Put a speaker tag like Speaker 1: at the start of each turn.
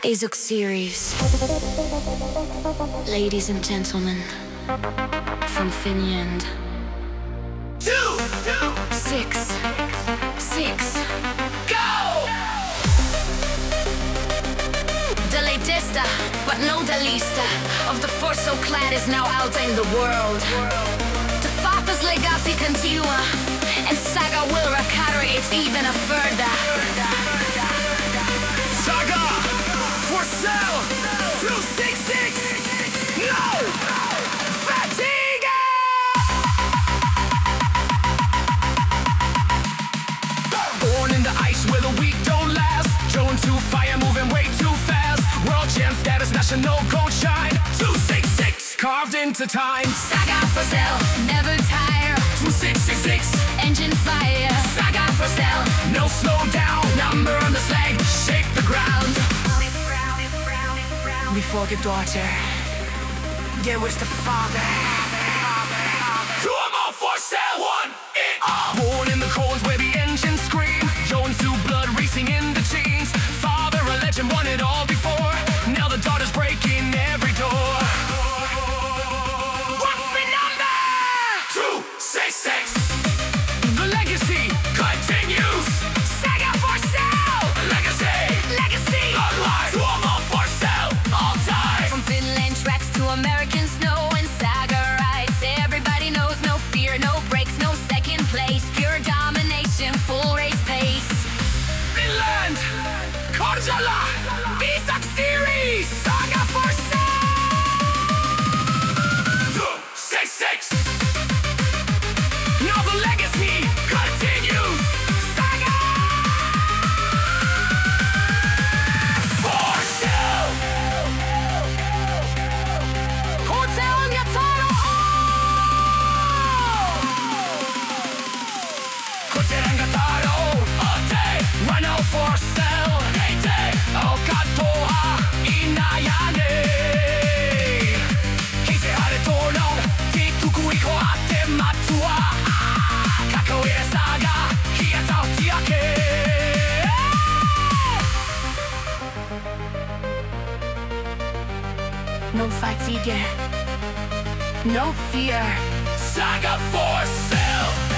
Speaker 1: Azuk series. Ladies and gentlemen, from Finland.
Speaker 2: 2,
Speaker 1: 6, 6,
Speaker 2: go!
Speaker 1: the latest, but no the least, of the force so clad is now out in the world. The father's legacy continua, and Saga will carry it even further.
Speaker 2: Saga! For sale! 266! No! Fatigue! Born in the ice where the weak don't last. Drawn to fire, moving way too fast. World champ status, national gold shine. 266, carved into time.
Speaker 1: Saga for sale, never tire.
Speaker 2: 2666,
Speaker 1: Engine fire.
Speaker 2: Saga for sale, no slow down. Number on the slag, shake the ground. Before the daughter, there was the father. Two more for sale, one in all. Born in the cold where the engines scream. Jones to blood racing in the chains. Father a legend, won it all before. Now the daughter's breaking every door. What's the number? 266. The legacy continues. Saga for sale. Legacy. Alive. Two more for sale. All time.
Speaker 1: From Finland tracks to American snow and Saga rides. Everybody knows no fear, no breaks, no second place. Pure domination, full race pace.
Speaker 2: Finland. Korjala. Azuk series. Saga for sale. 266. Now the legacy continues. Saga for sale.
Speaker 1: Hotel Yataro!
Speaker 2: Koterangataro, a day, run out for sale. A day, Okatoa, Inayane. Kisehare tonon, Tikuku iko ate matua. Kakoe saga, hiatao tiake.
Speaker 1: No fatigue, no fear.
Speaker 2: Saga for sale.